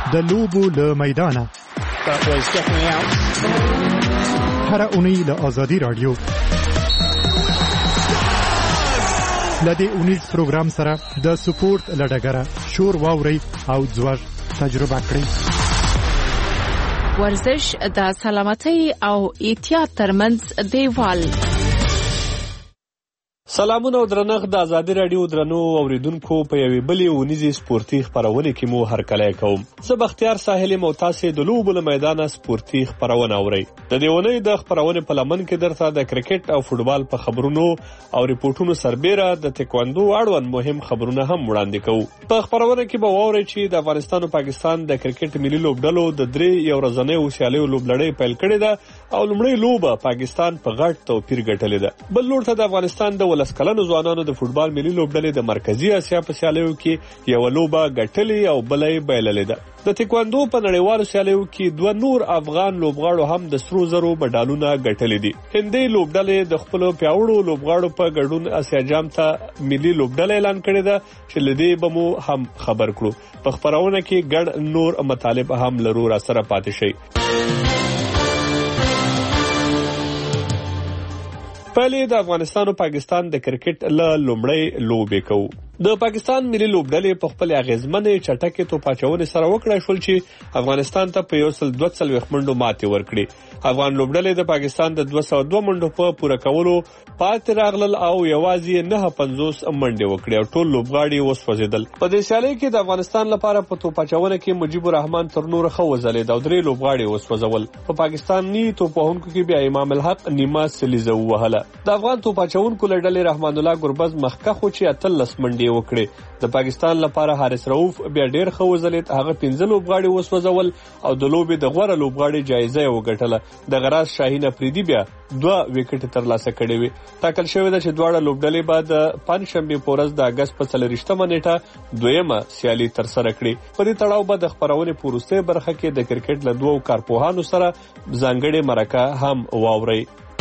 د لوبو له میدانه هر اونۍ له آزادي رادیو لدې اونیز پروګرام سره د سپورت لډګره شور واوري او ځوړ تجربه کړئ. ورزش د سلامتۍ او احتیاط ترمنځ دیوال. سلامونه او درنښت د آزادي رادیو درنو اوریدونکو په یوې بلې اونیزې سپورتي خپرونې کې مو هرکلی کوم. زه بختیار ساحل یم او تاسې د لوبو له میدانه سپورتي خپرونه اورئ. د دې اونۍ د خپرونې په لمن کې درته د کرکټ او فوټبال په خبرونو او ریپورټونو سربیره د تکواندو اړوند مهم خبرونه هم وړاندې کوو. په خپرونه کې به واورئ چې د افغانستان او پاکستان د کرکټ ملي لوبډلو د 3 ورځنیو سیالیو لوبلړۍ پیل کړې ده او لومړۍ لوبه پاکستان په غټ توپیر ګټلې ده. بل لور ته د افغانستان د 10 کلنو ځوانانو د فوټبال ملي لوبډلې د مرکزی اسیا په سیالیو کې یو لوبه ګټلې او بلې بایللې ده. د تکواندو په نړیوالو سیالیو کې 2 نور افغان لوبغاړو هم د سرو زرو مډالونه ګټلې دي. هندي لوبډلې د خپل پیاوړو لوبغاړو په ګډون اسیا جام ته ملي لوبډلې اعلان کړې ده چې لدې به مو هم خبر کړو. په خبرونه کې ګډ نور مطالب هم لرو را سره پاتې شي. پهلې د افغانستان او پاکستان د کرکټ له لومړۍ لوبې کوو. د پاکستان ملي لوبډلې په خپل اغیزمنې چټکې توپاچونې سره وکړای شول چې افغانستان ته په 142 منډو ماتې ورکړي. افغان لوبډلې د پاکستان د 202 منډو په پوره کولو پاتې راغلل او یوازې 950 منډې وکړې او ټول لوبغاړي وسوځیدل. په دې سیالۍ کې د افغانستان لپاره په توپاچونه کې مجيب الرحمن تر نور ښه وځلید او 3 لوبغاړي وسوځول. په پاکستاني توپوهونکو کې بیا امام الحق نیمه سلیزه وهله. د افغان توپاچونکو لړلې رحمان الله ګربز مخکخو چې 13 منډې وکړي. د پاکستان لپاره حارث رؤوف بیا ډیر ښه وځلید، هغه 15 لوبغاړي وسوځول او د لوبې د غوړه لوبغاړي جایزه یې وګټله. د غراس شاهین افریدي بیا 2 وکټ ترلاسه کړي وي. ټاکل شوی ده چې دواړه لوبډلې بعد پنځشنبه په ورځ د اگست په 24مه نیټه دویمه سیالي تر سره کړي. په دې تړاو به د خبرونې پورسته برخه کې د کرکټ له 2 کارپوهانو سره ځانګړي مرکه هم واوري.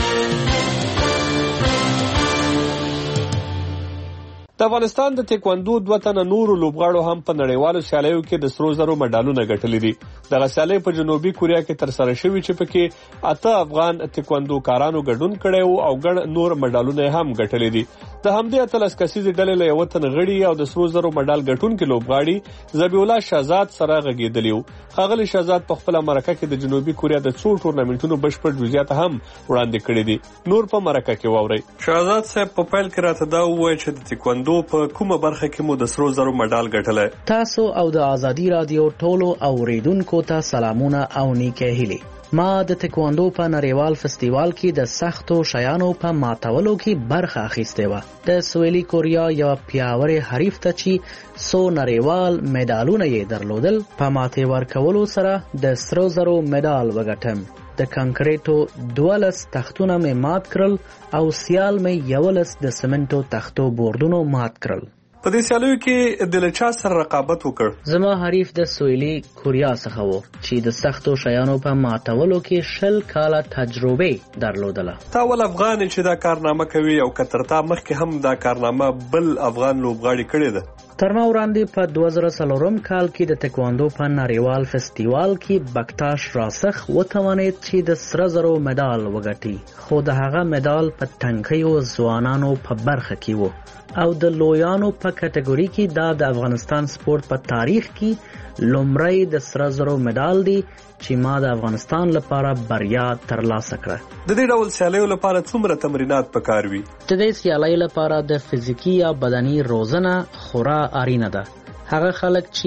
د افغانستان د تکواندو 2 تنه نورو لوبغاړو هم په نړیوالو سیالیو کې د سرو زرو مډالونه ګټلي دي. دغه سیالۍ په جنوبي کوریا کې تر سره شوې چې پکې 8 افغان تکواندو کارانو ګډون کړی او ګڼ نور مډالونه هم ګټلي دي. د همدې 13 کسیزې ډلې له یو تن غړي او د سرو زرو مډال ګټونکي لوبغاړي ذبیح الله شهزاد سره غږیدلی وو. ښاغلی شهزاد په خپل مرکه کې د جنوبي کوریا د 2 ټورنمنټونو بشپړ جزئیات هم وړاندې کړي دي. نور په مرکه کې واورئ. شهزاد صاحب په پیل کې راته دا وویل چې د تکواندو په کومه برخه کې مو د سرو زرو مډال ګټلی. تاسو او د آزادي رادیو ټولو اوریدونکو ته سلامونه او نیکه هیلې. ما د تکواندو په نړیوال فستیوال کې د سختو شیانو په ماتولو کې برخه اخیستې وه. د سویلي کوریا یو پیاوړی حریف ته چې څو نړیوال مډالونه یې درلودل په ماتې ورکولو سره د سرو زرو مډال وګټم. د کانکریټو 12 تختونه مې مات کړل او سیال مې 11 د سمنټو تختو بوردونو مات کړل. په دې سیالیو کې د لچا سره رقابت وکړ. زما حریف د سویلي کوریا څخه و چې د سختو شیانو په ماتولو کې 20 کاله تجربه درلودله. تا ول افغان چې دا کارنامه کوي او کترتا مخکې هم دا کارنامه بل افغان لوبغاړي کړی ده. ترما وړاندې په 2004 کال کې د تکواندو په نړیوال فستیوال کې بکتاش راسخ وتوانید چې د سره زرو مډال وګټي، خو د هغه مډال په تنکیو ځوانانو په برخه کې وو او د لویانو په کټګوري کې دا د افغانستان سپورت په تاریخ کې لومړی د سره زرو مډال دی چې ما د افغانستان لپاره بریا ترلاسه کړه. د دې ډول سیالیو لپاره څومره تمرینات پکار وي؟ د دې سیالیو لپاره د فزیکی یا بدني روزنه خورا اړینه ده. هغه خلک چې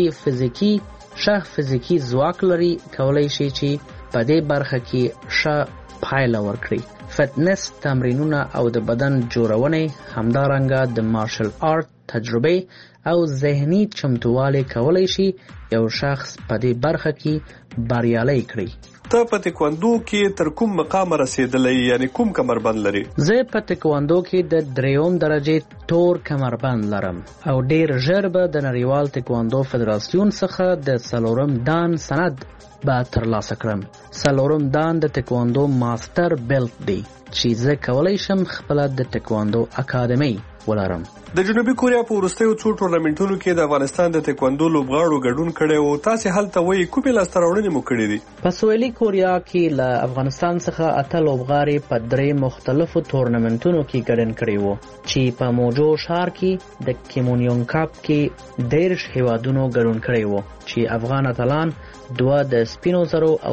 فزیکی ځواک لري کولای شي چې په دې برخه کې ښه پایله ورکړي. فټنس تمرینونه او د بدن جوړونې همدارنګه د مارشل آرت تجربه او ذهني چمتووالی کولای شي یو شخص په دې برخه کې بریالی کړي. ته په تکواندو کې تر کوم مقام رسیدلی، یعنی کوم کمربند لري؟ زه په تکواندو کې د 3م درجه تور کمربند لرم او ډیر ژر به د نړیوال تکواندو فدراسیون څخه د 4م دان سند به ترلاسه کړم. 4م دان د تکواندو ماستر بیلټ دی چې زه کولای شم خپل د تکواندو اکاډمي ولرم. د جنوبي کوریا په وروستیو څو ټورنمنټونو کې د افغانستان د تکواندو لوبغاړو ګډون کړی او تاسې هلته وایي کومې لاسته راوړنې مو کړې دي؟ په سویلي کوریا کې له افغانستان څخه 8 لوبغاړي په 3 مختلفو تورنمنټونو کې ګډون کړي وو چې په موجو ښار کې د کیمونیون کپ کې 13 هیوادونو ګډون کړي وو چې افغان اتلان 2 د سپینو زرو او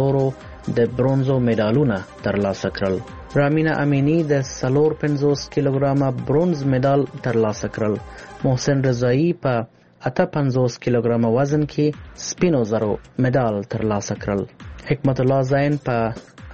4 د برونزو میډالونه ترلاسه کړل. رامینا امینی د 54 کیلوګرامه برونز میډال ترلاسه کړل. محسن رضایی په 58 کیلوګرامه وزن کې سپینو زرو میډال ترلاسه کړل. حکمت الله زین په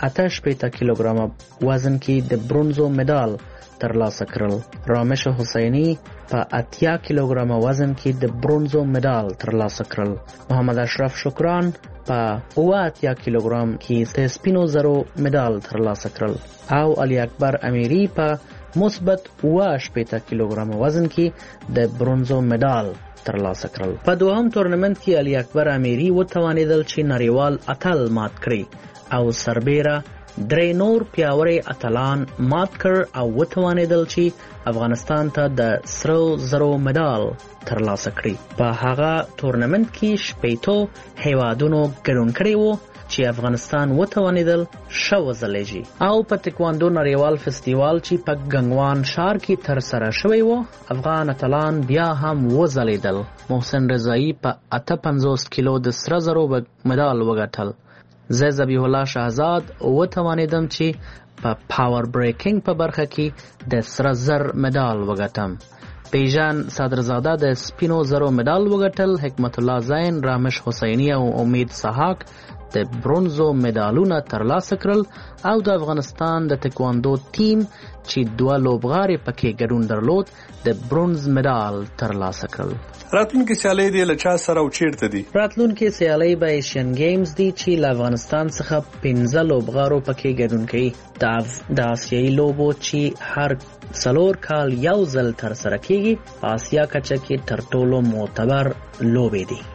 88 کیلوګرامه وزن کې د برونزو میډال ترلاسه کړل. رامش حسینی په 80 کیلوګرامه وزن کې د برونزو میډال ترلاسه کړل. محمد اشرف شکران په 80 کیلوګرام کې د سپینو زرو میډال ترلاسه کړل او علي اکبر امیری په مثبت 80 کیلوګرام وزن کې د برونزو میډال ترلاسه کړل. په دوهم تورنمنت کې علي اکبر امیری وتوانیدل چې نړیوال اتل مات کړي او سربیره 3 نور پیاوړي اتلان مات کړ او وتوانیدل چې افغانستان ته د سرو زرو میډال ترلاسه کړي. په هغه تورنمنت کې 18 هیوادونو ګډون کړی وو چې افغانستان وتوانیدل شو ځلیږي او په تکواندو نړیوال فستیوال چې په ګنگوان ښار کې تر سره شوی وو افغان اتلان بیا هم وځلیدل. محسن رضایی په 58 کیلو د سرو زرو میډال وګټل. زه ذبیح الله شهزاد وتوانیدم چې په پاور بریکینګ په برخه کې د سره زر میډال وګټم. پیژان صدرزاده د سپینو زرو میډال وګټل. حکمت الله زین، رامش حسینی او امید سحاق د برونزو میډالونه ترلاسه کړل او د افغانستان د تکواندو ټیم چې 2 لوبغاړي پکې ګډون درلود د برونز میډال ترلاسه کړل. راتلونکي سیالۍ دې له چا سره او چیرته دي؟ راتلونکي سیالۍ به ایشین گیمز دي چې له افغانستان څخه 15 لوبغاړو پکې ګډون کوي. د آسیایي لوبو چې هر 4 کال یو ځل تر سره کیږي په آسیا کچه کې تر ټولو معتبر لوبې دي.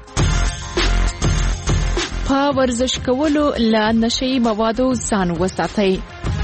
په ورزش کولو له نشئی موادو ځان وساتئ.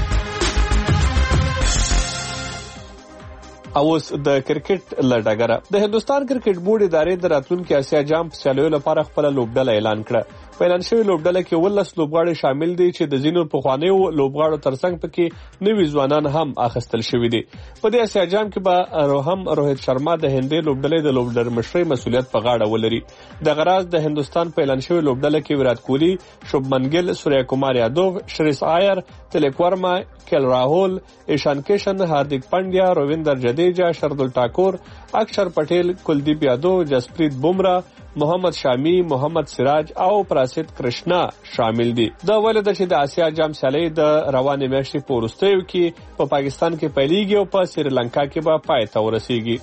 اوس د کرکټ لړګره د هندستان کرکټ بورډ ادارې د راتلونکي اسیا جام سیالیو لپاره خپل لوبډله اعلان کړه. په اعلان شوی لوبډله کې 19 لوبغاړي شامل دي چې د ځینو پخوانیو لوبغاړو ترڅنګ پکې نوي ځوانان هم اخیستل شوي دي. په دې اسیا جام کې به هم روهیت شرما د هندي لوبډلې د لوبډر مشرۍ مسولیت په غاړه ولري. د غراز د هندستان په اعلان شوی لوبډله کې ویرات کوهلی، شوبمن ګیل، سوریا کمار یادو، شریس آیر، تلک ورما، کیل راهول، ایشان کشن، هاردیک پانډیا، روویندر جډیجا، شردل ټاکور، اکشر پټیل، کلدیپ یادو، جسپریت بومرا، محمد شامی، محمد سراج او پراسید کرشنا شامل دي. دا ولې چې د آسیا جام سیالۍ د روانې میاشتې په وروستیو کې په پاکستان کې پیلېږي او په سریلانکا کې به پای ته ورسیږي.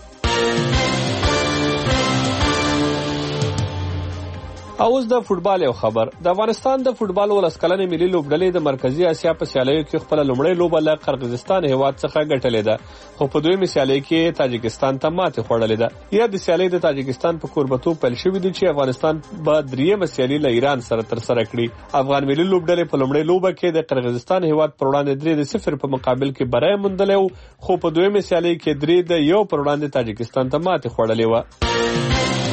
اوس د فوتبال یو خبر. د افغانستان د فوتبال ولسکلنې ملي لوبډلې د مرکزی اسیا په سیالیو کې خپل لومړی لوبه له قرغیزستان هیواد څخه ګټلې ده، خو په دویمه سیالۍ کې تاجکستان ته ماتې خوړلې ده. یا د سیالۍ د تاجکستان په کوربتوب پیل شوې دي چې افغانستان به دریمه سیالۍ له ایران سره ترسره کړي. افغان ملي لوبډلې په لومړی لوبه کې د قرغیزستان هیواد پر وړاندې 3-0 په مقابل کې بری موندلې، خو په دویمه سیالۍ کې 3-1 پر وړاندې تاجکستان ته ماتې خوړلې و.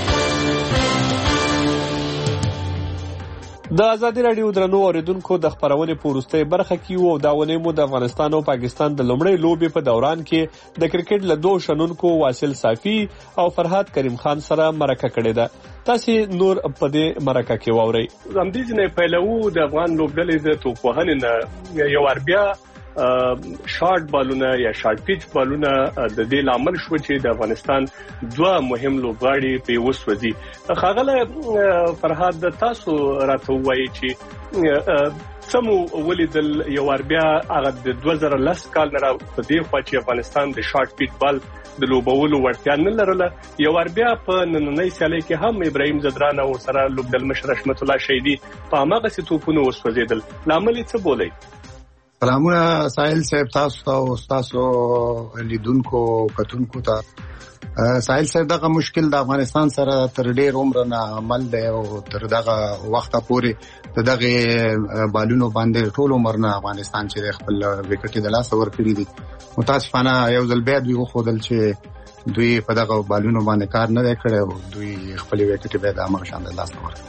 د ازادي راډیو درنو اوریدونکو د خبرونې په وروستۍ برخه کې وو دا ونې مو د افغانستان او پاکستان د لومړۍ لوبې په دوران کې د کرکټ له دوه شنونکو واصل صافي او فرهاد کریم خان سره مرکه کړې ده. تاسو نور په دې مرکه کې واورئ. زموږ نه پیلو د افغان لوبډلې د توپوهنې نه یو اربیا شارټ بالونه یا شارټ پیچ بالونه د دې لامل شو چې د افغانستان 2 مهم لوبغاړي په وسوځي. خاغله فرهاد تاسو راته وایي چې سمو ولیدل یو اربیا هغه د 2010 کال نه په دې خوا چې افغانستان د شارټ پیچ بال د لوبولو وړتیا نه لرله. یو اربیا په نننۍ سیالۍ کې هم ابراهیم زدران او سره لوبډل مشر رحمت الله شهیدی په هغه څه توپونه وسوځیدل. لامل څه بولای؟ سلامونه ساحل صاحب تاسو ته او تاسو لیدونکو کتونکو ته. ساحل صاحب دغه مشکل د افغانستان سره تر ډیر عمر نه عمل دی او تر دغه وخته پورې دغه بالونو باندې ټول عمر نه افغانستان چې خپل وکټ د لاس ورکړي دي. متاسفانه یو ځل بیا دوی خودل چې دوی په دغه بالونو باندې کار نه کړی او دوی خپل وکټ به د امر شان د لاس ورکړي.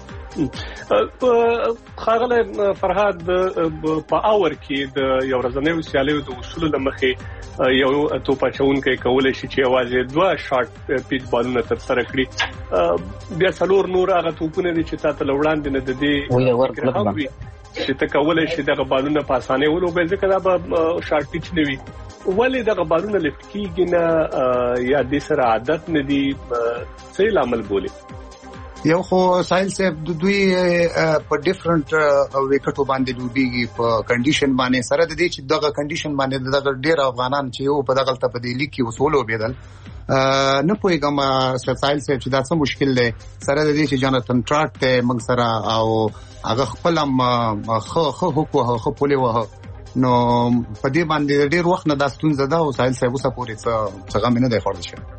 خاغله فرهاد په اور کې د یو ورځنیو سیالیو د اصول لمخې یو توپا چونکي کولای شي چې आवाज دوه شارټ پیچ بالونه تر سره کړي. بیا څلور نور هغه توپونه دي چې تاسو لوړاندې نه د دې چې ته کولای شي دغه بالونه په اسانه ولوبې ځکه دا به شارټ پیچ نه وي. ولې دغه بالونه لفټ کیږي نه یا د سره عادت نه دي څه عمل بوله؟ یو خو ساحل صاحب دوی په ډیفرنٹ وکټو باندې دوبېږي په کنډیشن باندې سره د دې چې دغه کنډیشن باندې دغه ډیر افغانان چې یو په دغه تبدیلی کې وسولو بدل نه پوهیږم ساحل صاحب چې دا څه مشکل دی سره د دې چې جاناتن ټراټ ته موږ سره او هغه خپل خو پولې وه نو په دې باندې ډیر وخت نه دا ستونزه ده او ساحل صاحب اوسه پورې څه غم نه دی خوړل شوی.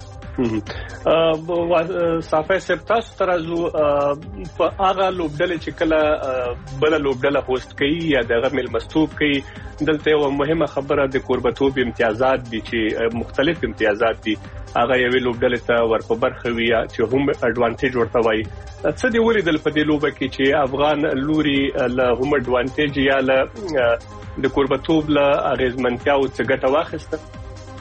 صافه سپتاس ترازو په هغه لوبډله چې کله بل لوبډله هوست کوي یا دغه ملمستوب کوي دلته یو مهمه خبره د قربتوب امتیازات دي چې مختلف امتیازات دي هغه یو لوبډله ته ورپو برخه وي چې هم اډوانټیج ورته وایي. څه دی ولیدل په دې لوبه کې چې افغان لوري له هم اډوانټیج یا له د قربتوب له اغیزمنتیا او څه ګټه واخیسته؟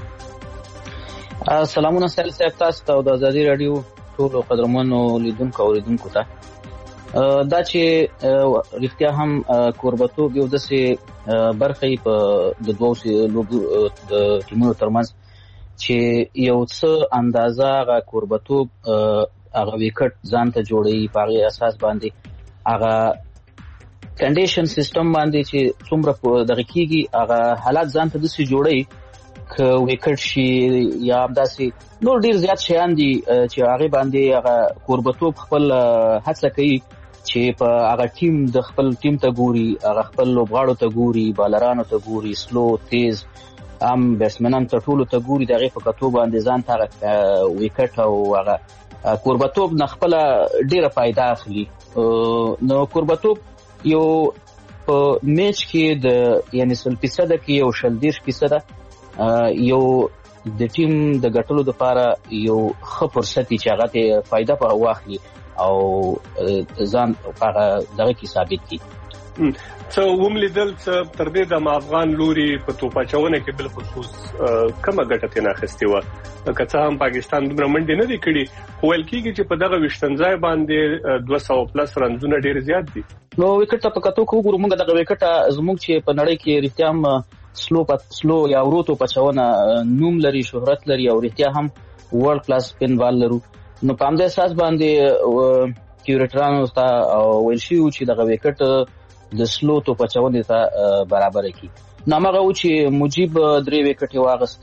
سلامونه ساحل صاحب تاسو ته او د ازادي رادیو ټولو قدرمنو لیدونکو او اوریدونکو ته. دا چې رښتیا هم قربتوب یو داسې برخه په د دوو ټیمونو ترمنځ چې یو څه اندازه هغه قربتوب هغه وکټ ځان ته جوړوي په هغې اساس باندې هغه کنډیشن سیستم باندې چې څومره دغه کېږي هغه حالات ځان ته داسې جوړوي که وکټ شي یا همداسې نور ډیر زیات شیان دي چې هغې باندې هغه قربتوب خپل هڅه کوي چې په هغه ټیم د خپل ټیم ته ګوري هغه خپل لوبغاړو ته ګوري بالرانو ته ګوري سلو تیز هم بیټسمنانو ته ټولو ته ګوري د هغې په کتو باندې ځان ته هغه وکټ او هغه قربتوب نه خپله ډیره فایده اخلي. نو قربتوب یو په میچ کې د یعنې 100% کې یو 30% یو د ټیم د ګټلو لپاره یو ښه فرصت چې هغه ته فایده په واخلي او ځان هغه دغه کې ثابت کړي. څه وملیدل څه تر دې د افغان لوري په توپاچونه کې بل خصوص کومه ګټه ترې اخیستې وه؟ که څه هم پاکستان دومره منډې نه دي کړي خو ویل کېږي چې په دغه ویشتنځای باندې 200+ رنزونه ډېر زیات دي. نو وکټ ته په کتو کې وګورو موږ دغه وکټ زموږ چې په نړۍ کې رښتیا هم سلو یا ورو توپاچونه نوم لري شهرت لري او رښتیا هم ورلد کلاس سپین بال لرو. نو په همدې اساس باندې کیورټرانو ته ویل شوي چې دغه وکټ د سلو توپاچونې ته برابر کړي. نو هماغه و چې مجیب 3 وکټې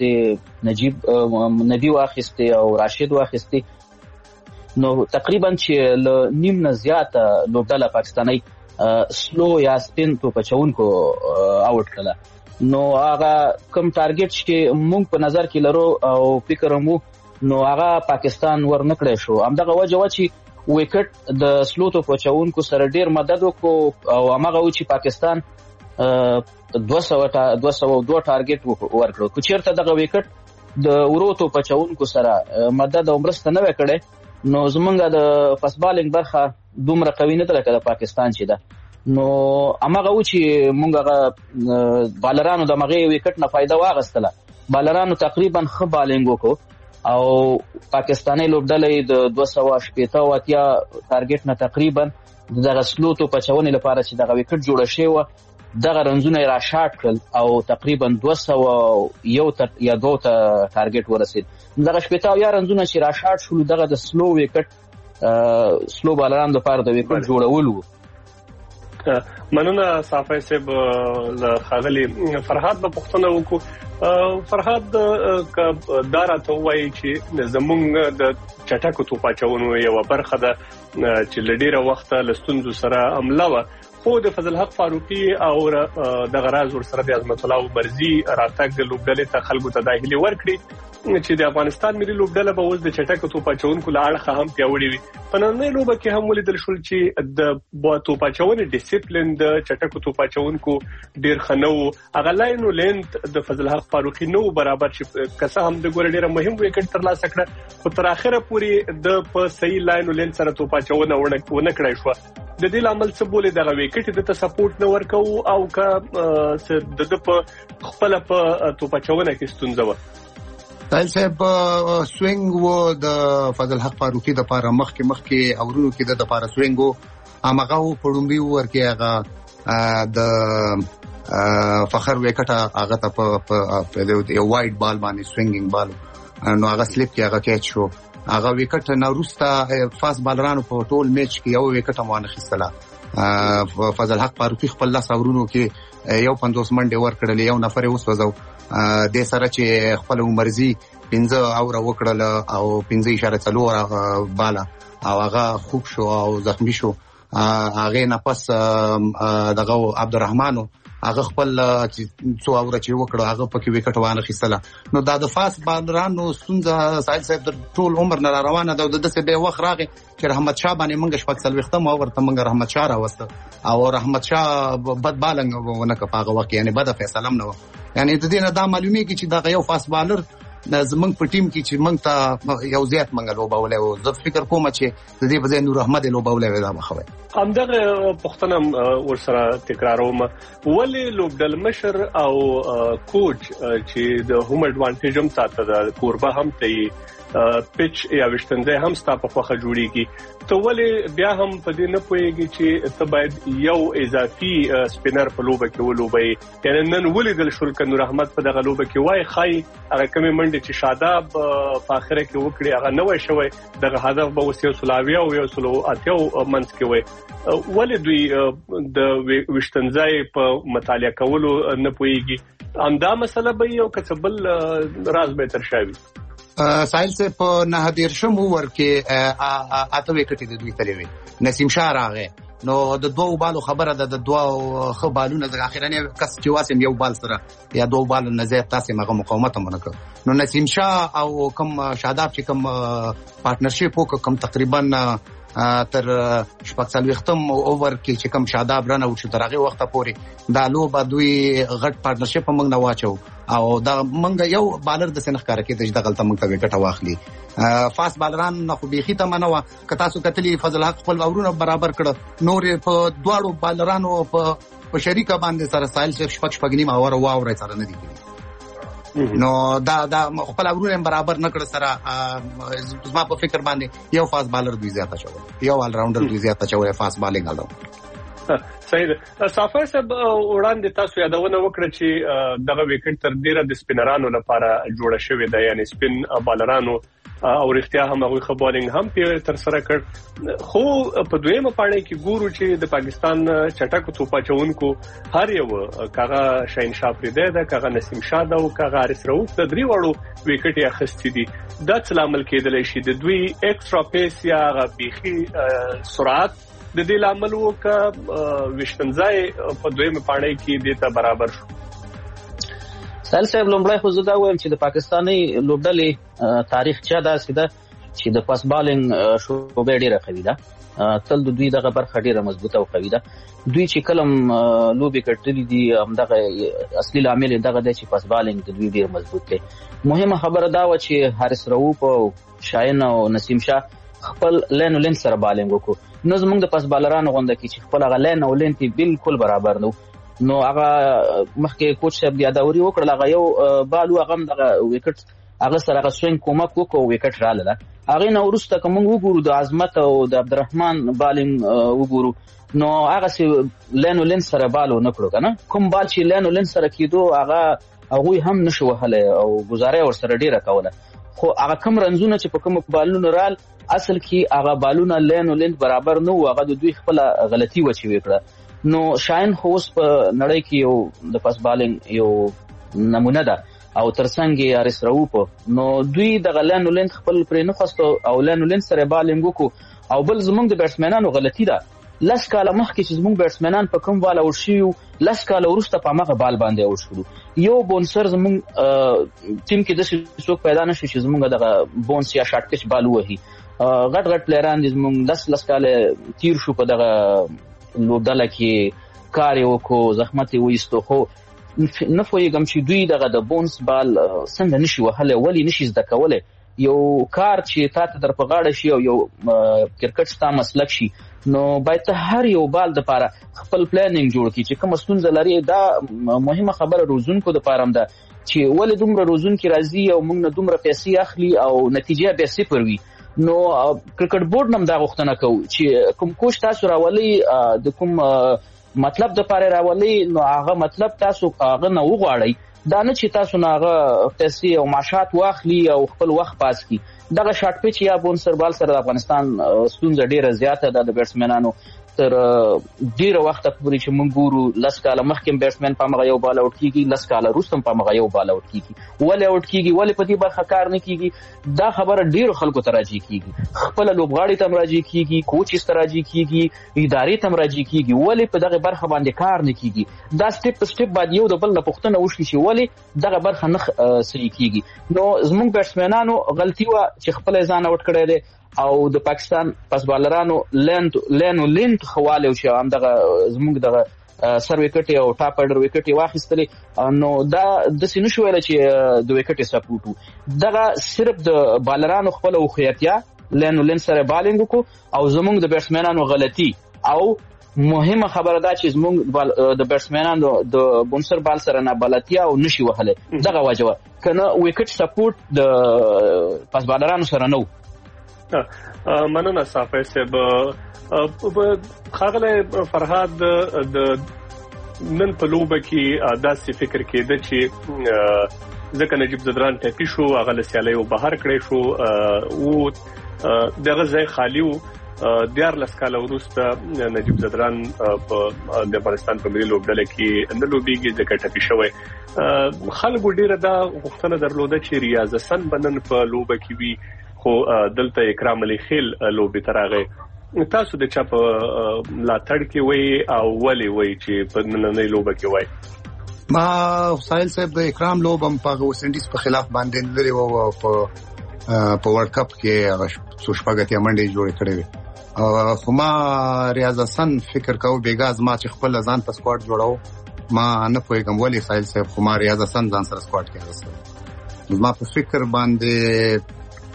واخیستې، نبي واخیستې او راشد واخیستې. نو تقریبا چې له نیم نه زیاته لوبډله پاکستاني سلو یا سپین توپاچونکو آوټ کړله. نو هغه کوم ټارګټ چې موږ په نظر کې لرو او فکر مو نو هغه پاکستان ورنکړی شو. همدغه وجه وه چې وکټ د سلو توپاچونکو سره ډیر مدد وکړو او هماغه و چې پاکستان 202 ټارګټ ورکړو. که چېرته دغه وکټ د ورو توپاچونکو سره مدد او مرسته نه وی کړی نو زمونږ د فاست بالینګ برخه دومره قوي نه ده لکه د پاکستان چې ده. نو هماغه و چې مونږ هغه بالرانو د هغې وکټ نه فایده واخیستله. بالرانو تقریبا ښه بالینګ وکړو او پاکستاني لوبډله د 280 ټارګټ نه تقریبا دغه سلو توپاچونې لپاره چې دغه وکټ جوړه شوې وه دغه رنزونه یې راشاټ کړل او تقریبا 201 یا 2 ته ټارګټ ورسېد. دغه 80 رنزونه چې راشاټ شول دغه د سلو وکټ سلو بالرانو لپاره د وکټ جوړول وو. مننه صافی صاحب له خاغلی فرهاد په پښتنه وکړو فرهاد دارا ته وایي چې زمونږ د چټکو توپاچونو یو برخه ده چې لډیره وخت لستونزو سره عمله و خو د فضل حق فاروقي او د غراز ور سره د عظمت الله برزي راتګ د لوبډلې ته خلکو ته داخلي ورکړي چې د افغانستان ملي لوبډله به اوس د چټکو توپاچونکو له اړخه هم پیاوړې وي په نننۍ لوبه کې هم ولیدل شول چې د توپاچونې ډیسپلین د چټکو توپاچونکو ډیر خنو هغه لاینو لینت د فضل حق فاروقي نو برابر چې کسه هم د ګور ډیره مهم وکټ تر لاسه کړه خو تر اخره پورې د په صحیح لاینو لینت سره توپاچونه ونه کړای شو د دې عمل څه بولې دغه وکټ د سپورټ نه ورکو او که د په خپل په توپاچونه کې ستونزه و طاهر صاحب سوینګ و د فضل حق فاروقي د لپاره مخکې اورونو کې د لپاره سوینګ و هغه پړومبي ورکه هغه د فخر وکټه هغه ته په یو وایډ بال باندې سوینګینګ بال نو هغه سلیپ کې هغه کېچ شو هغه وکټ نه روستا فاست بالرانو په ټول میچ کې یو وکټ مانه خستله فضل حق فاروقي خپل لاس اورونو کې یو 50 منډه ور کړل یو نفر اوس وځو د سره چې خپل مرزي 15 اور وکړل او 15.4 بالا او هغه خوب شو او زخمی شو هغه نه پس دغه عبدالرحمن هغه خپل څو اور چې وکړو هغه پکې وکټ وانه خستله نو دا د فاست بالرانو ستونزه سایل صاحب د ټول عمر نه روانه ده د څه به وخت راغی چې رحمت شاه باندې منګ شپږ سلوختم او ورته منګ رحمت شاه راوسته او رحمت شاه بد بالنګ ونه کپاغه وکړي یعنی بد فیصله نه یعنی د دې نه دا معلومه کی چې دا یو فاست بالر زمنګ په ټیم کې چې منګ ته یو زیات منګ لوبولې او زه فکر کوم چې د دې په ځای نور احمد لوبولې دا مخوي همدغه پښتنه ورسره تکراروم ولې لوبډل مشر او کوچ چې د هوم اډوانټیج هم ساته د کوربه هم ته پیچ یا وشتنده هم ستا په خوخه جوړیږي ته ولې بیا هم په دې نه پوهیږي چې ته باید یو اضافي سپینر په لوبه کې ولوبي یعنی نن ولیدل شو ک نور احمد په دغه لوبه کې وای خای هغه کمی منډه چې شاداب په اخره کې وکړي هغه نه وای شوی دغه هدف به وسیو سلاوی او یو سلو اتیو منځ کې وای ولې دوی د وشتنځای په مطالعه کولو نه پوهیږي همدا مسله به یو کڅبل راز به تر شاوي سایل سے په نه دیر شم ورکه اته وکټې د دوی تلوي نسیم شاه راغې نو د دوه بالو خبره ده د دوه خو بالونه د اخرانه کس چې واسم یو بال سره یا دوه بال نه زیات تاسو مغه مقاومت منکه نو نسیم شاه او کوم شاداب چې کوم پارتنرشپ وکم تقریبا تر شپږ ختم اوور کې چې کوم شاداب رانه او چې ترغه وخت پورې دا لوبه دوی غټ پارتنرشپ موږ نه واچو او دا موږ یو بالر د سنخ کار کې د غلطه موږ ته وکټ واخلي فاست بالران نه خو بيخي ته منو کتا سو کتلی فضل حق خپل اورونه برابر کړ نور په دواړو بالرانو په شریکه باندې سره سایل شپږ نیم اور واورې سره نه دي نو دا خپل اورونه برابر نه کړ سره زما په فکر باندې یو فاست بالر دوی زیاته شو یو ال راونډر دوی زیاته شو فاست بالینګ الو صحیح ده صافر صاحب وړاندې تاسو یادونه وکړه چې دغه وکټ تر ډیره د سپینرانو لپاره جوړه شوې ده یعنی سپین بالرانو او رښتیا هم هغه خبرینګ هم په تر سره کړ خو په دویمه پاڼه کې ګورو چې د پاکستان چټک توپاچونکو هر یو کاغه شاهین شاه فریده ده کاغه نسیم شاه ده او کاغه حارث رؤوف د درې وړو وکټ یې اخستې دي دا څه عمل کېدل شي د دوی ایکسترا پیس یا غبيخي سرعت د دې عمل وکا وشتنځای په دویمه پاڼه کې د ته برابر شو سال صاحب لومړی خو زه دا وایم چې د پاکستاني لوبډلې تاریخ چا داسې ده چې د پاس بالینګ شوبې ډیره قوي ده تل د دوی دغه برخه ډیره مضبوطه او قوي ده دوی چې کلم لوبې کټلې دي همدغه اصلي عامل دغه دی چې پاس بالینګ د دوی ډیر مضبوط دی مهمه خبره دا و چې حارث رؤوف او شاهین او نسیم شاه خپل لین او لین سره بالینګ وکړو نو زموږ د پاس بالرانو غونډه کې چې خپل هغه لین او لین تی بالکل برابر نو هغه مخکې کوچ صاحب یادوري وکړل هغه یو بالو هغه دغه وکټ هغه سره هغه سوینګ کومک وکړو وکټ رااله هغه نو ورسته کوم وګورو د عظمت او د عبدالرحمن بالینګ وګورو نو هغه سی لین او لین سره بالو نکړو کنه کوم بال چې لین او لین سره کیدو هغه هم نشو وهله او گزاره ور سره ډیره کوله خو هغه کم رنزونه چې په کوم بالونو رال اصل کې هغه بالونه لین او لین برابر نه و هغه د دوی خپل غلطي وچی وکړه نو شاین هوس په نړۍ کې یو د پاس بالینګ یو نمونه ده او ترڅنګ یې ارس راوپ نو دوی د لینولند خپل پرې نه خوستو او لینولند سره بالینګ وکړو او بل زمونږ د بیټسمنانو غلطي ده لس کاله مخکې چې زمونږ بیټسمنان په کوم بال اوټ شوي لس کاله وروسته په همغه بال باندې اوټ شولو یو بونسر زمونږ ټیم کې داسې څوک پیدا نه شو چې زمونږ دغه بونس یا شاټ پچ بال ووهي غټ غټ پلیران دي زمونږ لس کاله تیر شو په دغه لوبډله کې کار یې وکړو زحمت یې وایستو خو نه پوهېږم چې دوی دغه د بونس بال څنګه نشي وهلی ولې نشي زده کولی یو کار چې تا ته در په غاړه شي او یو کرکټ ستا مسلک شي نو باید ته هر یو بال دپاره خپل پلانینګ جوړ کړي چې کومه ستونزه لري دا مهمه خبره روزونکو دپاره هم ده چې ولې دومره روزونکي راځي او موږ نه دومره پیسې اخلي او نتیجه بیا صفر وي نو کرکټ بورډ نه هم دا غوښتنه کوو چې کوم کوچ تاسو راولئ د کوم مطلب دپاره راولئ نو هغه مطلب تاسو هغه نه وغواړئ دا نه چې تاسو نه هغه پیسې او معاشات واخلي او خپل وخت پاس کړي دغه شاټ پچ یا بونسر بال سره د افغانستان ستونزه ډیره زیاته ده د بیټسمنانو تر ډیره وخته پورې چې موږ ګورو لس کاله مخکې بیټسمن په هغه یو بال اوټ کیږي لس کاله وروسته په هغه یو بال اوټ کیږي ولې اوټ کیږي ولې په دې برخه کار نه کیږي دا خبره ډیرو خلکو ته راځي کیږي خپل لوبغاړي ته راځي کیږي کوچ ته راځي کیږي ادارې ته راځي کیږي ولې په دغه برخه باندې کار نه کیږي دا سټپ په سټپ باندې یو د بل نه پوښتنه وشي چې ولې دغه برخه نه صحیح کیږي نو زموږ بیټسمنانو غلطي وه چې خپل ځان اوټ کړی دی او د پاکستان پس بالرانو لینولند خواله او چې هم دغه زموږ دغه سر وکټ او ټاپ اډر وکټ واخیستلې نو دا داسې نشو ویلی چې د وکټ سپورټ دغه صرف د بالرانو خپل خویتیا لینولند سره بالینګ وکړو او زموږ د بیټسمنانو غلطي او مهمه خبره ده چې زموږ د بیټسمنانو د بونسر بال سره نه بلدتیا او نشي وهلی دغه وجه کنه وکټ سپورټ د پس بالرانو سره نه مننه صافی صاحب خاغله فرهاد د نن په لوبه کې داسې فکر کېده چې ځکه نجیب زدران ټپي شو هغه له سیالیو بهر کړی شو او دغه ځای خالی و 14 کاله وروسته نجیب زدران په د افغانستان په ملي لوبډله کې نه لوبېږي ځکه ټپي شوی خلکو ډیره دا غوښتنه درلوده چې ریاض حسن بنن په لوبه کې وي خو دلته اکرام علي خیل لوبي ترغه تاسو د چا په ملاتړ کې وای او ولې وای چې په نننۍ لوبه کې وای ما ساحل صاحب د اکرام لوبم په ویسټ انډیز په خلاف باندې لري او په ورلد کپ کې هغه شپږه منډې جوړې کړې وي خو ما ریاض حسن فکر کوم بیګاز ما چې خپل ځان په سکواډ جوړاو ما نه پوهیږم ولې ساحل صاحب خو ما ریاض حسن ځان سره سکواډ کې راوستل ما په فکر باندې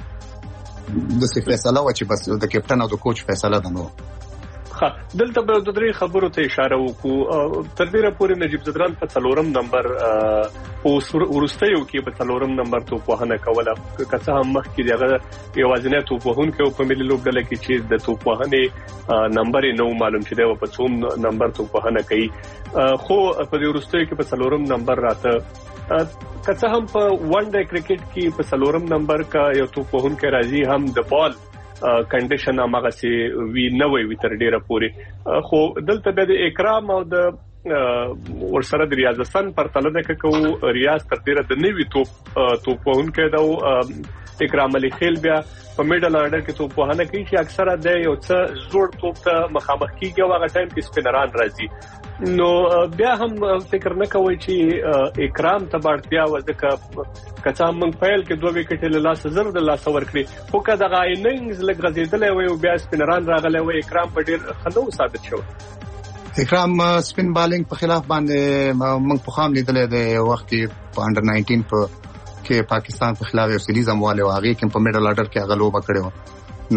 د څه فیصله و چې بس د کپټن او د کوچ فیصله ده نو دلته به د درې خبرو ته اشاره وکړو تر ډیره پورې نجیب زدران په 4 نمبر او ورستیو کې په 4 نمبر تو په هنه کوله که څه هم مخکې دغه یوازینی تو په هون کې په ملي لوبډله کې چې د تو په هنه نمبر نو معلوم چې دی په 4 نمبر تو په هنه کوي خو په دې ورستیو کې په 4 نمبر راته کته هم په ون ډے کرکټ کې په 4 نمبر کا یو تو په هون کې راځي هم د بال کنډیشن هغه سي وی نه وي تر ډیره پوري خو دلته د اکرام او د ورسره د ریاض حسن پر تله د کو ریاض تر ډیره د نوی تو په هون کې دا اکرام علي خیل بیا په میډل اورډر کې تو په هنه کې چې اکثره د یو څه زوړ توپ ته مخامخ کیږي او هغه ټایم کې سپینران راځي نو بیا هم فکر نه کوي چې اکرام ته بارتیا وځکه کڅا من فایل کې 2 وکټ له لاس زر د لاس ور کړی خو کدا غایننګز لګ غزیدلې وي او بیا سپینران راغلی وي اکرام په ډیر خنو ثابت شو اکرام سپین بالینګ په خلاف باندې موږ په خام لیدلې د وخت په انډر 19 په کې پاکستان په خلاف یو سیریز امواله واغې کې په میډل اورډر کې غلوبه کړو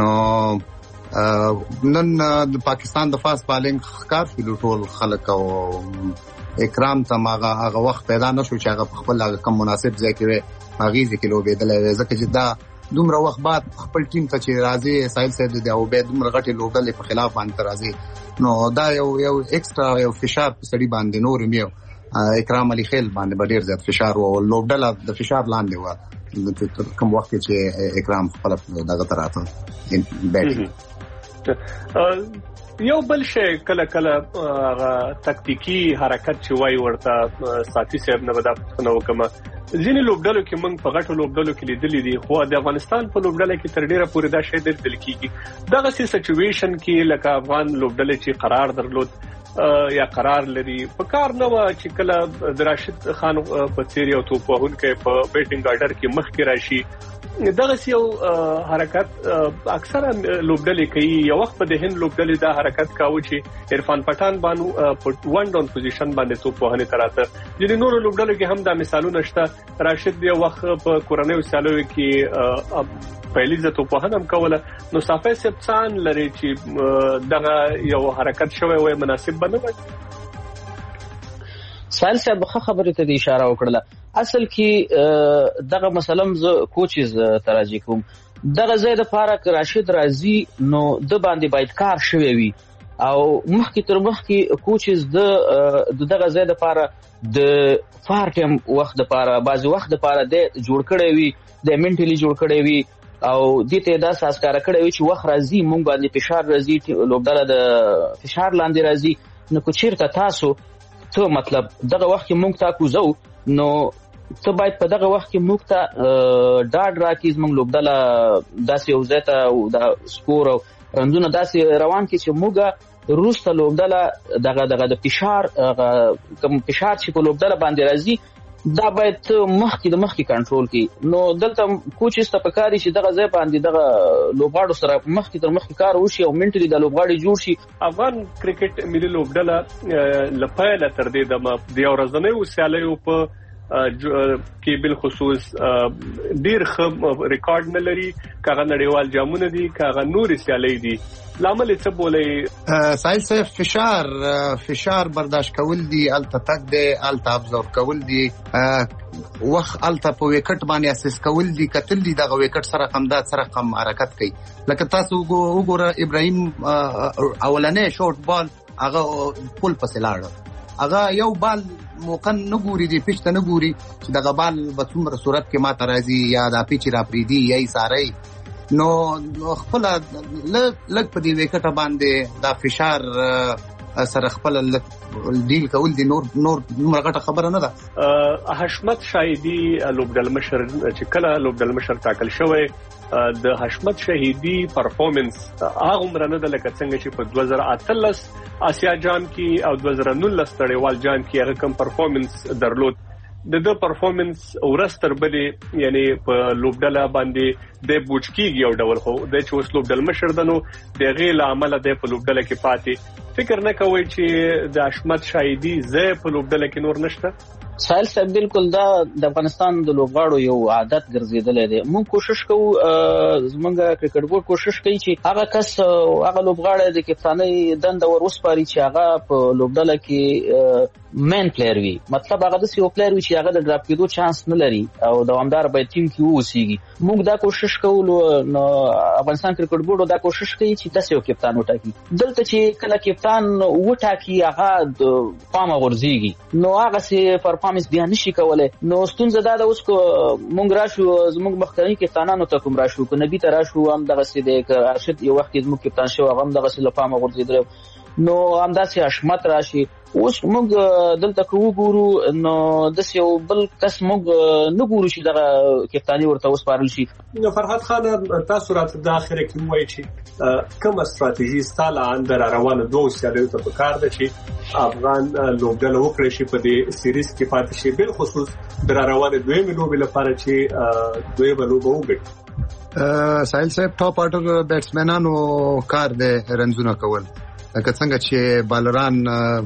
نو نن د پاکستان د فاست بالینګ ښکار شو ټول خلک او اکرام ته هغه وخت پیدا نشو چې هغه خپل کم مناسب ځای کې وي هغه ځکه لوبېدل ځکه چې دا دومره وخت بعد خپل ټیم ته چې راځي ساحل صاحب د او به دومره غټي لوبډلې په خلاف باندې راځي نو دا یو ایکسترا یو فشار په سړي باندې نور میو اکرام علي خیل باندې ډیر زیات فشار او لوبډله د فشار لاندې و کوم وخت چې اکرام خپل دغه تراته بیټینګ یو بل شی کله کله تکتیکی حرکت چې وای ورته ساتي صاحب نه ودا نو کوم ځینې لوبډلو کې موږ په غټو لوبډلو کې لیدلې دي خو د افغانستان په لوبډله کې تر ډیره پورې دا شی لیدل کېږي دغه سچويشن کې لکه افغان لوبډله چې قرار درلود یا قرار لري په کار نه و چې کله د راشد خان په څیر یو توپ وهونکی په بیټینګ آرډر کې مخ کې راشي دغه یو حرکت اکثره لوبډلې کوي یو وخت په د هند لوبډلې دا حرکت کاوه چې عرفان پټان باندې په ون ډاون پوزیشن باندې توپ وهنه تراته د نورو لوبډلو کې هم دا مثالونه شته راشد یو وخت په کورنۍ سیالیو کې پهلی ځل توپ وهنه هم کوله نو صافي سبسان لري چې دغه یو حرکت شوی وای مناسب بنوي سایل صاحب خبرې ته اشاره وکړه اصل کې دغه مسلم ز کوچز تراجی کوم دغه زید فارق راشد رازی نو د باندې باید کار شوی وي او مخکې تر مخکې کوچز د دغه زید فارق د فارټم وخت لپاره بعض وخت لپاره د جوړ کړی وي د منټلی جوړ کړی وي او د ته دا اساس کار کړی وي چې وخت راځي مونږ باندې فشار راځي لوبډاله د فشار لاندې راځي نو کو چیرته تاسو ته مطلب دغه وخت مونږ تا کوزو نو ته باید په دغه وخت کې موږ ته ډاډ راکړي زموږ لوبډله داسې وزته او د سکور او رنونه داسې روان کې چې موږ روسته لوبډله دغه د فشار کوم فشار چې په لوبډله باندې راځي دا باید مخکې کنټرول کړي نو دلته کوچ است په کاری چې دغه ځای باندې دغه لوبغاړو سره مخکې تر مخکې کار وشي او منټلی د لوبغاړي جوړ شي افغان کرکټ ملي لوبډله لپاره تر دې د ورځنۍ سیالیو په کې بل خصوص ډیر ښه ریکارډ نه لري کاغه نړیوال جامونه دي کاغه نور سیالي دي لامل څه بولې سایل صاحب فشار برداشت کول دي الته تک دي الته ابزورب کول دي وخت الته په وکټ باندې اساس کول دي کتل دي دغه وکټ سره قمداد سره قم حرکت کوي لکه تاسو وګوره ابراهيم اولنې شورت بال هغه پول پسې لاړ هغه یو بال موقع نه ګوري دی پښته نه ګوري چې دغه بال په څومره صورت کې ماته راځي یا د پیچ را پریدي یا یې ساري نو خپل لګ په دې وکټ باندې دا فشار سره خپل ډیل کول دي نور مرغه خبره نه ده حشمت شاهدی لوبډل مشر چې کله لوبډل مشر تاکل شوی د حشمت شهیدی پرفورمنس هغه مرنه د لکه څنګه چې په 2013 آسیا جام کې او 2019 تړیوال جام کې هغه کم پرفورمنس درلود د پرفورمنس ورستر بلې یعنی په لوبډله باندې د بوچکیږي یو ډول خو د چوس لوبډل مشر دنو د غیل عمله د په لوبډله کې پاتې فکر نه کوي چې د حشمت شاهیدی زه په لوبډله کې نور نشته سایل صاحب بالکل دا د افغانستان د لوبغاړو یو عادت ګرځیدل دی موږ کوشش کوو زمونږ کرکټ بورډ کوشش کوي چې هغه کس هغه لوبغاړی د کپتانۍ دنده ور وسپاري چې هغه په لوبډله کې مین پلیئر وي مطلب هغه د یو پلیئر وي چې هغه د ډراپ کېدو چانس نه لري او دوامدار به ټیم کې اوسېږي موږ دا کوشش کوو نو افغانستان کرکټ بورډ دا کوشش کوي چې تاسو یو کپتان وټاکي دلته چې کله کپتان وټاکي هغه د پامه ورځيږي نو هغه سي پرفورمنس بیا نشي کولای نو ستونزه دا ده اوس کو مونږ راشو زموږ مخکنی کپتانانو ته کوم راشو کو نبی ته راشو هم دغه سي د ارشد یو وخت زموږ کپتان شو هغه هم دغه سي لپاره ورځیدل نو همداسې حشمت راشي اوس موږ دلته کو ګورو نو د یو بل کس موږ نه ګورو چې دغه کپتانی ورته وسپارل شي نو فرحت خان تاسو راته د اخره کې وایي چې کوم استراتیژي ستاله اندر روانه دوه سیالیو ته پکار ده چې افغان لوبډله وکړي شي په دې سیریز کې پاتې شي بل خصوص در روانه دویمه لوبه لپاره چې دویمه لوبه وګړي سایل صاحب ټاپ آرډر بیټسمنانو کار دی رنزونه کول لکه څنګه چې بالران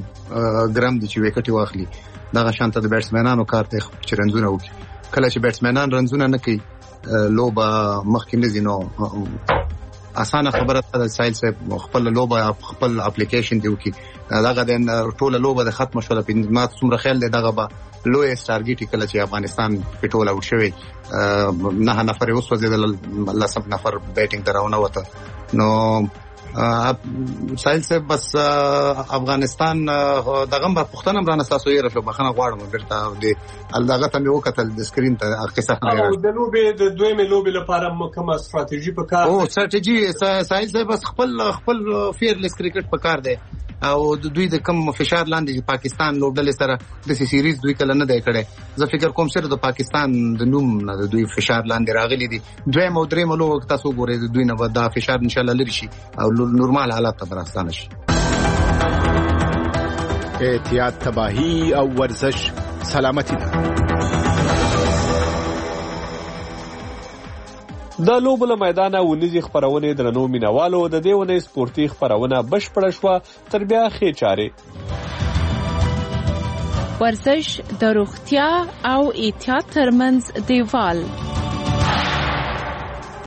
ګرام دي چې وکټي واخلي دغه شانته د بیټسمنانو کار ته چې رنزونه وکړي کله چې بیټسمنان رنزونه نه کوي لوبه مخکې نه زینو اسانه خبره ده سایل صاحب خپل لوبه خپل اپلیکیشن دی وکړي دغه د ټوله لوبه د ختم شوه په ما څومره خیال دی دغه به لوی ټارګټ کله چې افغانستان په ټوله اوټ شوی نه نفر اوس وځي د لسم نفر بیټینګ دراونه وته نو سایل صاحب بس افغانستان دغه په پښتنه برانه تاسو یې راشه بخنه غواړم بیرته د الداغه ته یو کتل د سکرین ته قصه او د لوبې د دویمه لوبې لپاره کومه استراتیژي په کار او استراتیژي سایل صاحب بس خپل فیرلیس کرکټ په کار دی او دوی د کم فشار لاندې پاکستان لوبډلې سره د سیریز دوی کله نه دی کړي. زه فکر کوم سره د پاکستان د نوم نه د دوی فشار لاندې راغلي دي. دویم او دریم لوب تاسو ګورئ د دوی نه به دا فشار ان شاء الله لري شي او نورمال حالات ته راستانه شي. احتیاط تباہی او ورزش سلامتی ده. د لوبو له میدانه ونیزي خبرونه درنو مینوالو د دې ونې سپورتي خبرونه بشپړه شوه. تر بیا ښې چارې. ورزش د روغتیا او احتیاط ترمنځ دیوال.